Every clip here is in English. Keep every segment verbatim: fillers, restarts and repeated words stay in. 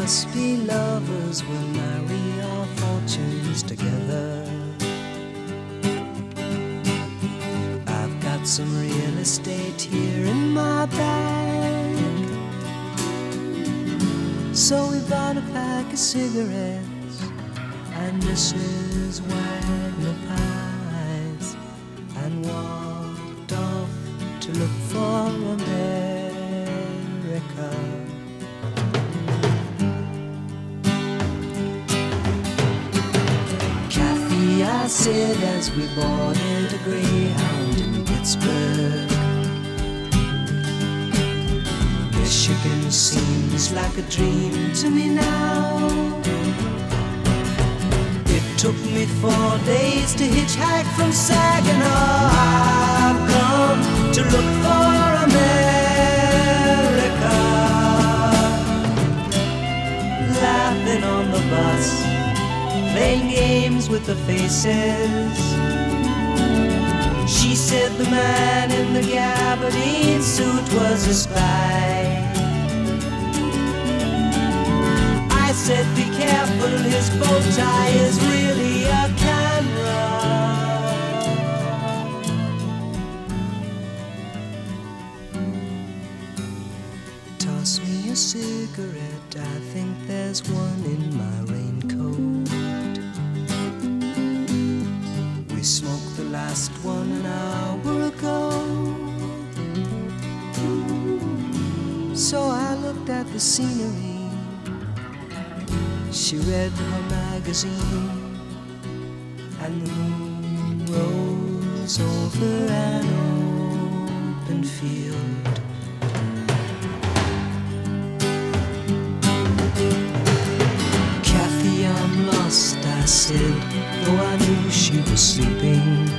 must be lovers, we'll marry our fortunes together. I've got some real estate here in my bag, so we bought a pack of cigarettes and Missus Wagner pies, and walked off to look for America. Kathy, I said as we boarded a Greyhound in Pittsburgh, Michigan seems like a dream to me now. It took me four days to hitchhike from Saginaw. I've come to look for America. Laughing on the bus, playing games with the faces. She said the man in the gabardine suit was a spy. I said be careful, his bow tie is really a camera. Toss me a cigarette, I think there's one in my raincoat. We smoked the last one an hour ago. So I looked at the scenery. She read her magazine, and the moon rose over an open field. Kathy, I'm lost, I said, though I knew she was sleeping.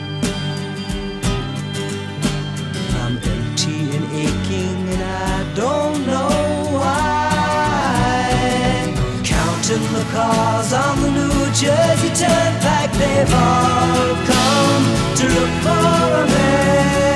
I'm empty and aching, and I don't know why. Counting the cars on the New Jersey Turnpike, they've all come to look for a man.